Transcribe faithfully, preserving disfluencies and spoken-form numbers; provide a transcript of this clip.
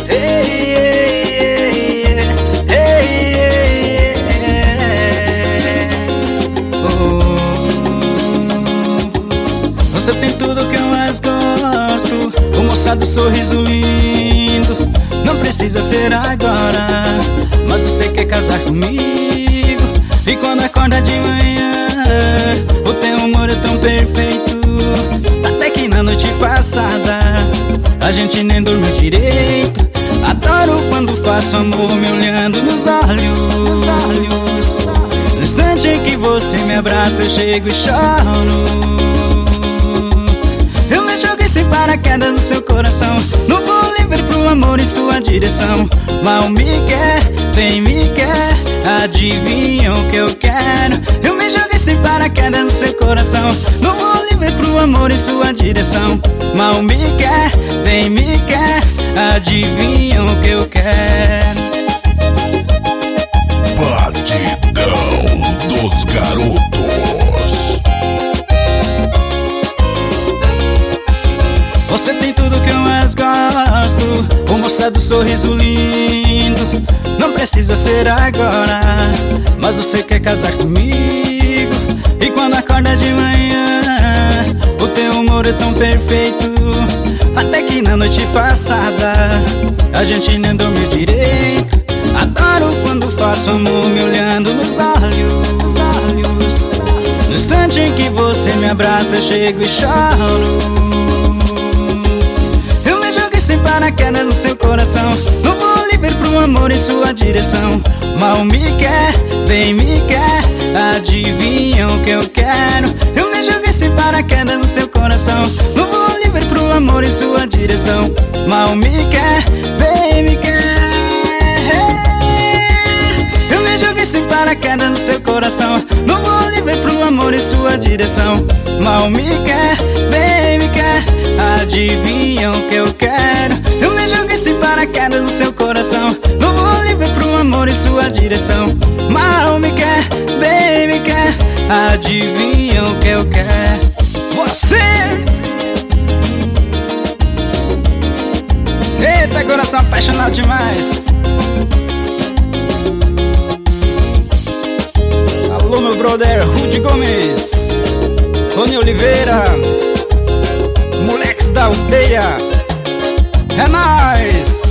Você tem tudo que eu mais gosto, o moça do sorriso lindo. Não precisa ser agora, mas você quer casar comigo. E quando acorda de manhã, o teu humor é tão perfeito. Até que na noite passada a gente nem dormiu direito. Adoro quando faço amor me olhando nos olhos. No instante em que você me abraça eu chego e choro. Eu me joguei sem paraquedas no seu coração, não vou livre pro amor em sua direção. Mal me quer, vem me quer, adivinha o que eu quero. Eu me joguei sem paraquedas no seu coração, não vou livre pro amor em sua direção. Mal me quer, vem me quer, adivinha o que eu quero. Batidão dos Garotos. Você tem tudo que eu mais gosto, o moça do sorriso lindo. Não precisa ser agora, mas você quer casar comigo. E quando acorda de manhã, o teu humor é tão perfeito. Até que na noite passada a gente nem dormiu direito. Adoro quando faço amor me olhando nos olhos. No instante em que você me abraça eu chego e choro. Eu me joguei sem paraquedas no seu coração, não vou livre pro amor em sua direção. Mal me quer, vem me quer, adivinha o que eu quero. Eu me joguei sem paraquedas no seu coração, não vou livre pro amor em sua direção. Mal me quer, vem me quer. Eu me joguei sem paraquedas no seu coração, não vou livre pro amor em sua direção. Mal me quer, vem me quer, adivinha o que eu quero. Eu me joguei sem paraquedas no seu coração, não vou livre pro amor em sua direção. Mal me quer, vem me quer, adivinha o que eu quero. Você! Eita, coração apaixonado demais. Alô, meu brother Rudy Gomes, Rony Oliveira, moleques da aldeia. É nóis!